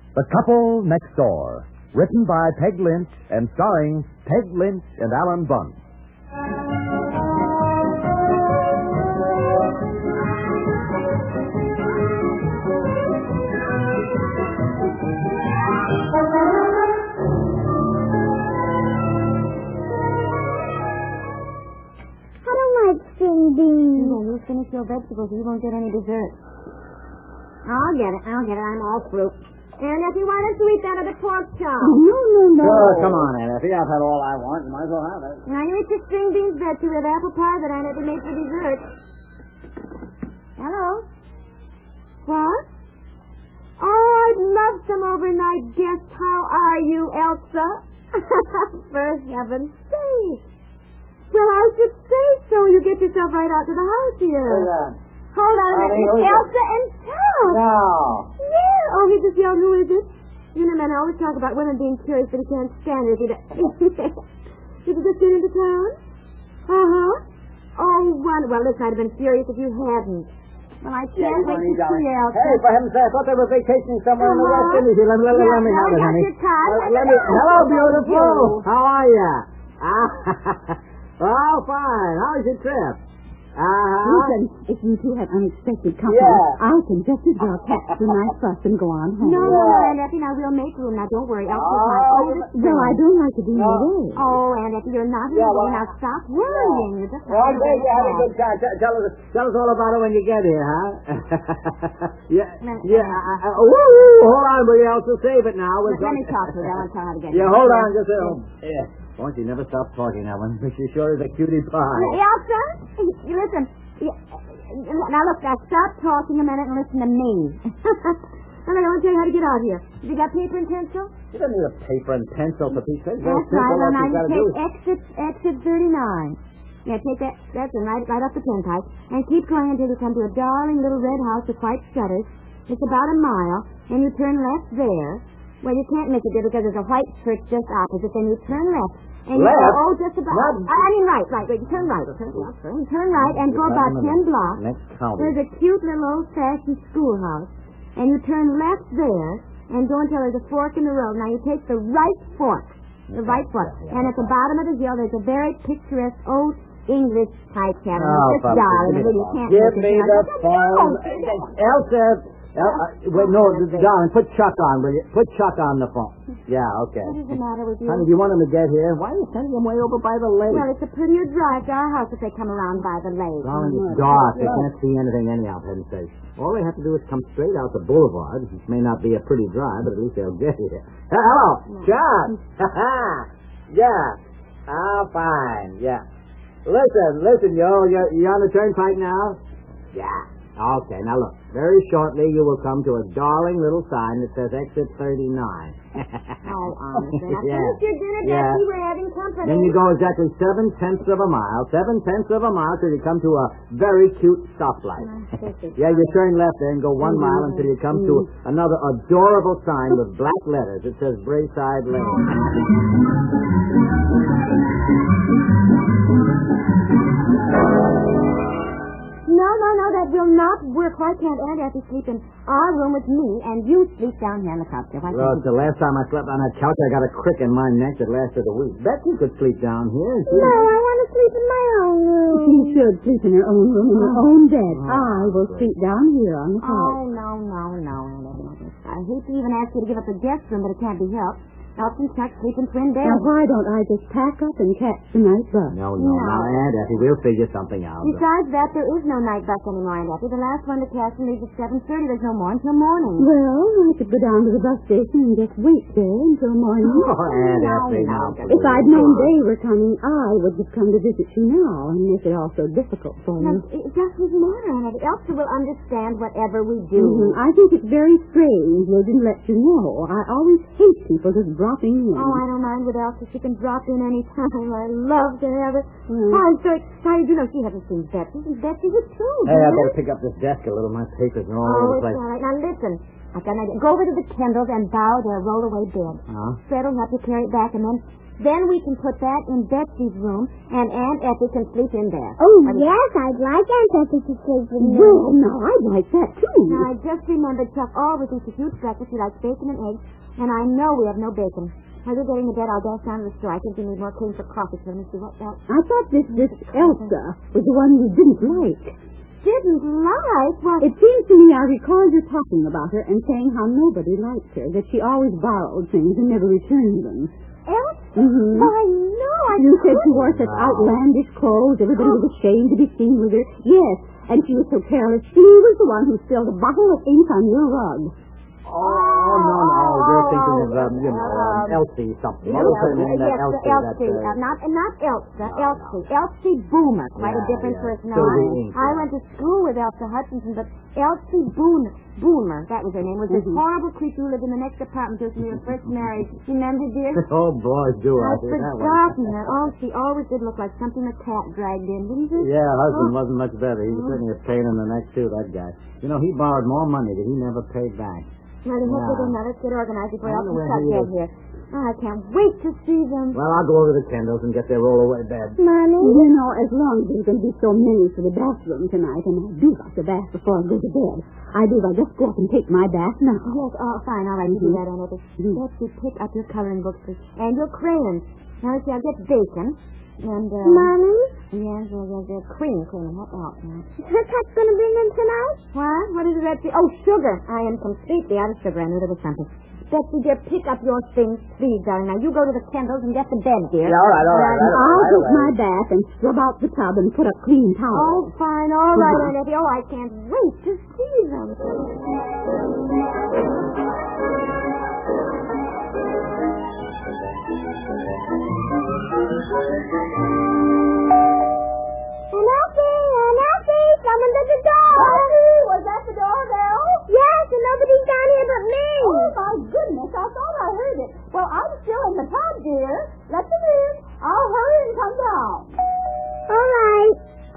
The Couple Next Door, written by Peg Lynch and starring Peg Lynch and Alan Bunce. I don't like string beans. Yeah, you finish your vegetables, you won't get any dessert. I'll get it. I'm all through. And if you want us to eat that other pork chop. No. Sure, come on, Aunt Effie. I've had all I want. You might as well have it. Now, you eat your string beans veggie with apple pie that Aunt Effie made for dessert. Hello? What? Oh, I'd love some overnight guests. How are you, Elsa? For heaven's sake. Well, I should say so. You get yourself right out to the house here. Who's that? Hold on a minute. Elsa and Tom. No. Yeah. Oh, he just yelled, who is it? You know, man, I always talk about women being curious, but he can't stand it. Did you just get into town? Uh-huh. Oh, well, listen, I'd have been furious if you hadn't. Well, I can't wait to see you, Elsa. Hey, for heaven's sake, I thought they were vacationing somewhere in the West Indies. Let me have it, honey. Hello, beautiful. How are you? Oh, fine. How was your trip? Listen, if you two have unexpected company, I can just as well catch the night bus and go on home. No, Aunt Effie, now we'll make room. Now, don't worry. Elsa's my oldest Well, I don't like to be in the way. Oh, Aunt Effie, you're not in the way. Now, stop worrying. You're just Well, great. You had a good time. Tell us all about it when you get here, huh? Hold on, will you also save it now? Let me talk to her. I want to tell her how to get Yeah, hold on just a minute. Won't you never stop talking, Ellen? She sure is a cutie pie. Elsa, you listen. Now, look, stop talking a minute and listen to me. Now, I want to tell you how to get out here. You got paper and pencil? You don't need a paper and pencil for Pete's sake. That's right. Well, now you take exit 39. Yeah, take that. That's it, right off the turnpike. And keep going until you come to a darling little red house with white shutters. It's about a mile, and you turn left there. Well, you can't miss it there because there's a white church just opposite. Then you turn left. And you go, just about. Right. Wait, you turn right. Turn right and go about 10 blocks. Next county. There's a cute little old-fashioned schoolhouse. And you turn left there and go until there's a fork in the road. Now, you take the right fork. The right fork. And at the bottom of the hill, there's a very picturesque old English type cabin. It's darling. You can't give me the phone. Elsa. Wait, no, darling, put Chuck on, will you? Put Chuck on the phone. Yeah, okay. What is the matter with you? Honey, do you want him to get here? Why are you sending him way over by the lake? Well, it's a prettier drive to our house if they come around by the lake. Darling, it's dark. They can't see anything anyhow, for heaven's sake. All they have to do is come straight out the boulevard, which may not be a pretty drive, but at least they'll get here. Hello, Chuck. Yeah. Fine. Yeah. Listen, you're on the turnpike now? Yeah. Okay, now look. Very shortly you will come to a darling little sign that says exit 39. Oh, honestly. Now, finish your dinner, Betsy. We're having company. Then you go exactly 7/10 of a mile till you come to a very cute stoplight. Yeah, you turn left there and go 1 mile until you come to another adorable sign with black letters. It says Brayside Lane. No, that will not work. Why can't Aunt Effie sleep in our room with me and you sleep down here on the couch? Well, the last time I slept on that couch, I got a crick in my neck that lasted a week. Betsy could sleep down here. No, I want to sleep in my own room. She should sleep in her own room, in her own bed. I will sleep down here on the couch. Oh, no, Aunt Effie. I hate to even ask you to give up the guest room, but it can't be helped. Elsa and Chuck sleep in twin beds. Now, why don't I just pack up and catch the night bus? No. Now, Aunt Effie, we'll figure something out. Besides that, there is no night bus anymore, Aunt Effie. The last one to Castle leaves at 7:30. There's no more until morning. Well, I could go down to the bus station and just wait there until morning. Oh, Aunt Effie, now. If I'd known they were coming, I would have come to visit you now and make it all so difficult for you. It doesn't matter, Aunt Effie. Elsa will understand whatever we do. I think it's very strange they didn't let you know. I always hate people just dropping in. Oh, I don't mind with Elsa. She can drop in any time. I love to have her. I'm so excited. You know, she hasn't seen Betsy. Betsy was too. Hey, I better pick up this desk a little. My papers are all over the place. All right. Now, listen. I've got an idea. Go over to the Kendalls and borrow their roll-away bed. Fred will help you carry it back, and then Then we can put that in Betsy's room, and Aunt Effie can sleep in there. Oh, yes, I'd like Aunt Effie to sleep with me. Well, no, I'd like that, too. Now, I just remembered Chuck always eats a huge breakfast. He likes bacon and eggs, and I know we have no bacon. While you're getting to bed, I'll dash down to the store. I think we need more cream for coffee, so let me see what else. I thought this Elsa was the one you didn't like. Didn't like? What? It seems to me I recall you talking about her and saying how nobody liked her, that she always borrowed things and never returned them. Elsa? Mm-hmm. Why, no, You said she wore such outlandish clothes. Everybody was ashamed to be seen with her. Yes, and she was so careless. She was the one who spilled a bottle of ink on your rug. Oh, no. You're thinking of, Elsie something. What was her name? That Elsie. Not Elsa. Elsie. Elsie Boomer. Quite a different personality. I went to school with Elsa Hutchinson, but Elsie Boomer, that was her name, was this horrible creature who lived in the next apartment to us when we were first married. Remember, dear? Oh, boy, do I. I've forgotten her. Oh, she always did look like something a cat dragged in, didn't she? Yeah, husband wasn't much better. He was certainly a pain in the neck, too, that guy. You know, he borrowed more money that he never paid back. Now, the heck with him. Now, let's get organized before Elsie Chuck get here. Oh, I can't wait to see them. Well, I'll go over to the Kendalls and get their roll-away bed. Mommy? You know, as long as there's going to be so many for the bathroom tonight, and I do like to bath before I go to bed. I do. I just go up and take my bath now. Yes, fine. All right, you do that, Aunt Effie. Betsy, pick up your coloring books, please. And your crayons. Now, let's see, I'll get bacon. And, Mommy? Yes, cream, and what else? Her cat's going to bring them tonight? What? What is it that... Oh, sugar. I am completely out of sugar. I knew there was something. Betsy, dear, pick up your things, please, darling. Now, you go to the Kendalls and get the bed, dear. Yeah, all right. I'll take my bath and scrub out the tub and put up clean towels. Oh, fine. All right, Aunt Effie. Oh, I can't wait to see them. Someone's at the door. Elsie, was that the doorbell? Yes, and nobody's down here but me. Oh, my goodness. I thought I heard it. Well, I'm still in the tub, dear. Let them in. I'll hurry and come down. All right.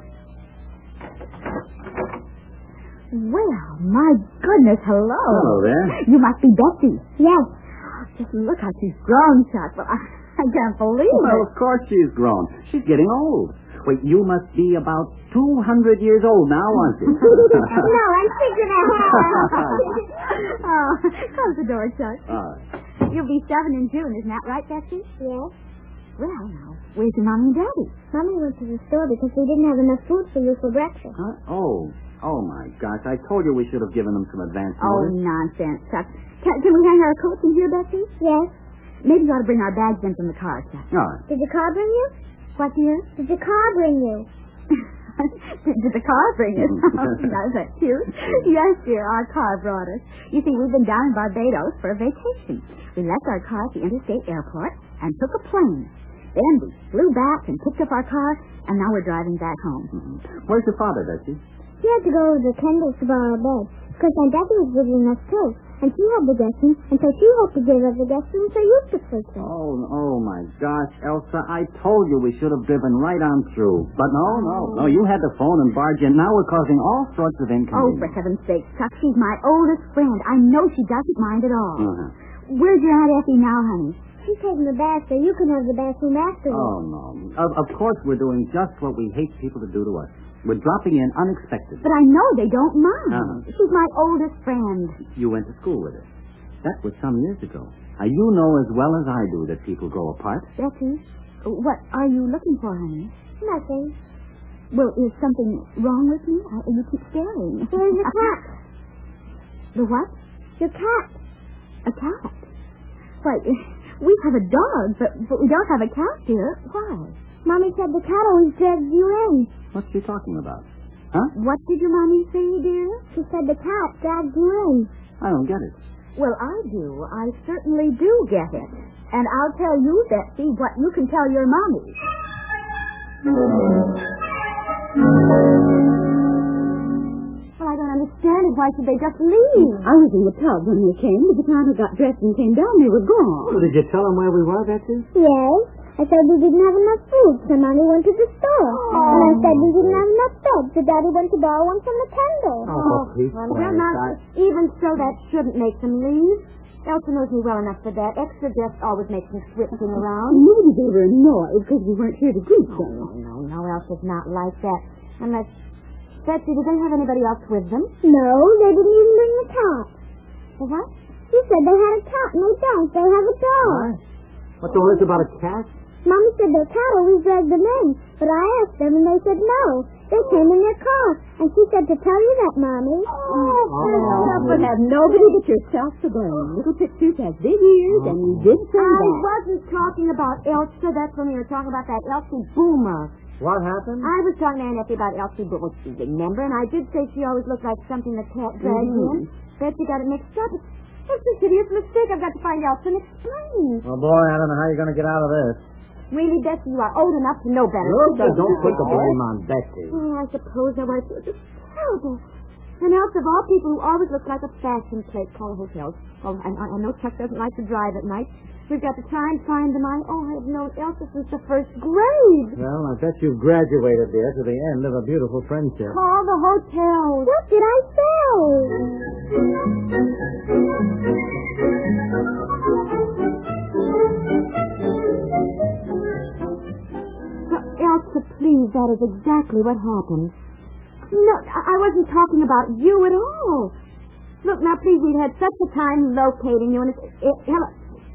Well, my goodness, hello. Hello there. You must be Betsy. Yes. Just look how she's grown, Chuck. Well, I can't believe it. Well, of course she's grown. She's getting old. Wait, you must be about 200 years old now, aren't you? No, I'm 6 and a half. Oh, close the door, Chuck. All right. You'll be 7 in June, isn't that right, Betsy? Yes. Well, now, where's your mommy and daddy? Mommy went to the store because we didn't have enough food for you for breakfast. Huh? Oh, my gosh. I told you we should have given them some advance Oh, notice. nonsense, Chuck. Can we hang our coats in here, Betsy? Yes. Maybe you ought to bring our bags in from the car, Chuck. All right. Did the car bring you? What, dear? Did the car bring you? Did the car bring us? Oh, isn't that cute? Yes, dear, our car brought us. You see, we've been down in Barbados for a vacation. We left our car at the interstate airport and took a plane. Then we flew back and picked up our car, and now we're driving back home. Mm-hmm. Where's your father, Betsy? He had to go to the Kendalls to borrow a bed because Aunt Effie was visiting us too. And she had the guest room, and so she had to give us the guest room so you could sleep there. Oh, my gosh, Elsa, I told you we should have driven right on through. But no, you had to phone and barge in. Now we're causing all sorts of Oh, inconvenience. for heaven's sake, Chuck, she's my oldest friend. I know she doesn't mind at all. Uh-huh. Where's your Aunt Effie now, honey? She's taking the bath so you can have the bathroom afterwards. Oh, no. Of course we're doing just what we hate people to do to us. We're dropping in unexpectedly. But I know they don't mind. Uh-huh. She's my oldest friend. You went to school with her. That was some years ago. Now, you know as well as I do that people go apart. Betsy, what are you looking for, honey? Nothing. Well, is something wrong with me? You keep staring. There's a cat. The what? Your cat. A cat? Why, we have a dog, but we don't have a cat, dear. Why? Mommy said the cat always drags you in. What's she talking about? Huh? What did your mommy say, dear? She said the cat drags you in. I don't get it. Well, I do. I certainly do get it. And I'll tell you, Betsy, what you can tell your mommy. Well, I don't understand it. Why should they just leave? I was in the tub when they came. By the time I got dressed and came down, they were gone. Oh, did you tell them where we were, Betsy? Yes. I said we didn't have enough food, so Mommy went to the store. And I said we didn't have enough beds, so Daddy went to borrow one from the Kendalls. Oh, Pete, Well, now, even so, that shouldn't make them leave. Elsa knows me well enough for that. Extra guests always makes me switching around. Maybe they were annoyed because we weren't here to greet them. No, Elsa's not like that. Unless... Betsy, did they have anybody else with them? No, they didn't even bring the cat. The what? You said they had a cat, and they don't. They have a dog. What's all this about a cat? Mommy said their cat always dragged them in, but I asked them, and they said no. They came in their car, and she said to tell you that, Mommy. But have nobody but yourself to blame. Little Pictures has big ears, and you did say I that. wasn't talking about Elsa. That's when we were talking about that Elsie Boomer. What happened? I was talking to Aunt Effie about Elsie Boomer. Remember? And I did say she always looked like something the cat dragged in. Betsy got it mixed up. It's a serious mistake. I've got to find Elsa and explain. Well, boy, I don't know how you're going to get out of this. Really, Betsy, you are old enough to know better. Look, don't put the blame on Betsy. Oh, I suppose I was. It was terrible. And Elsa, of all people who always look like a fashion plate, call hotels. Oh, I know Chuck doesn't like to drive at night. We've got to try and find them. I have known Elsa since the first grade. Well, I bet you've graduated, dear, to the end of a beautiful friendship. Call the hotel. What did I say? Elsa, please, that is exactly what happened. No, I wasn't talking about you at all. Look, now, please, we've had such a time locating you, and hello.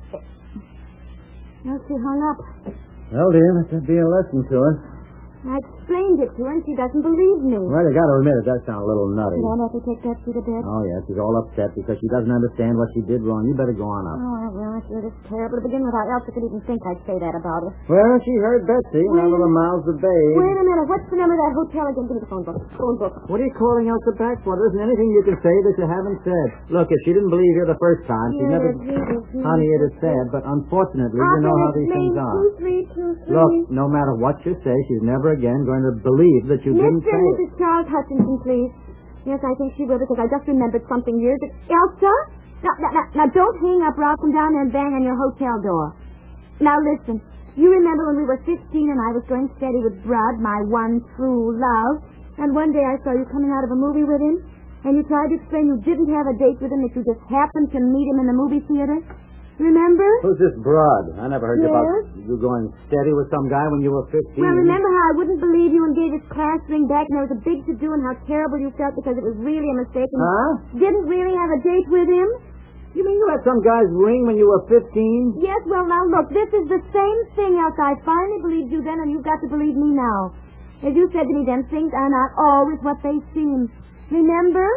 Elsie hung up. Well, dear, that should be a lesson to us. I explained it to her, and she doesn't believe me. Well, you got to admit it does sound a little nutty. Did I have to take Betsy to bed? Oh, yes, she's all upset because she doesn't understand what she did wrong. You better go on up. Oh, well, it is terrible to begin with. How Elsa could even think I'd say that about her. Well, she heard Betsy, now little Miles the babe. Wait a minute. What's the number of that hotel again? Give me the phone book. Phone book. What are you calling Elsa back for? There isn't anything you can say that you haven't said. Look, if she didn't believe you the first time, she never... Honey, it is sad, but unfortunately, you know how these things are. 2323. Look, no matter what you say, she's never again going to believe that you didn't Mr. say and it. Mrs. Charles Hutchinson, please. Yes, I think she will, because I just remembered something years ago. Elsa? Now, don't hang up, or I'll come down there and bang on your hotel door. Now, listen. You remember when we were 15 and I was going steady with Brud, my one true love, and one day I saw you coming out of a movie with him, and you tried to explain you didn't have a date with him, that you just happened to meet him in the movie theater? Remember? Who's this Brud? I never heard Yes? about you going steady with some guy when you were 15. Well, remember how I wouldn't believe you and gave his class ring back, and there was a big to-do and how terrible you felt because it was really a mistake and Huh? you didn't really have a date with him? You mean you had some guy's ring when you were 15? Yes, well, now, look, this is the same thing, Elsa. I finally believed you then, and you've got to believe me now. As you said to me, them things are not always what they seem. Remember?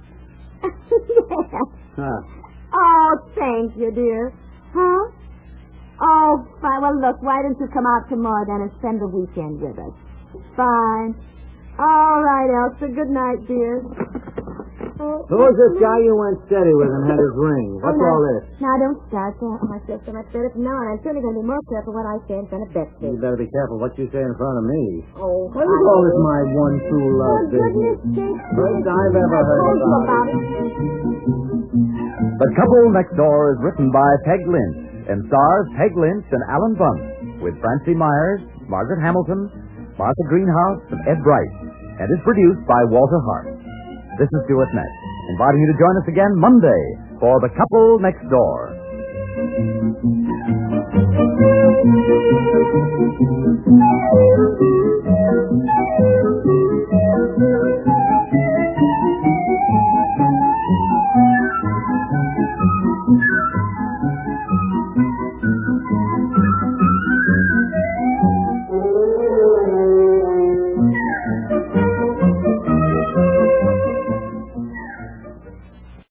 Yes. Huh. Oh, thank you, dear. Huh? Oh, fine. Well, look, why don't you come out tomorrow then and spend the weekend with us? Fine. All right, Elsa. Good night, dear. Who was this guy you went steady with and had his ring? What's all this? Now, don't start that. I feel so much better from now on. I'm certainly going to be more careful what I say in front of Betsy. You better be careful what you say in front of me. Oh, What is all this my one true love goodness business? sakes. First I've ever heard I told you about about it. it. The Couple Next Door is written by Peg Lynch and stars Peg Lynch and Alan Bunce with Francie Myers, Margaret Hamilton, Martha Greenhouse, and Ed Bright, and is produced by Walter Hart. This is Stuart Nett, inviting you to join us again Monday for The Couple Next Door.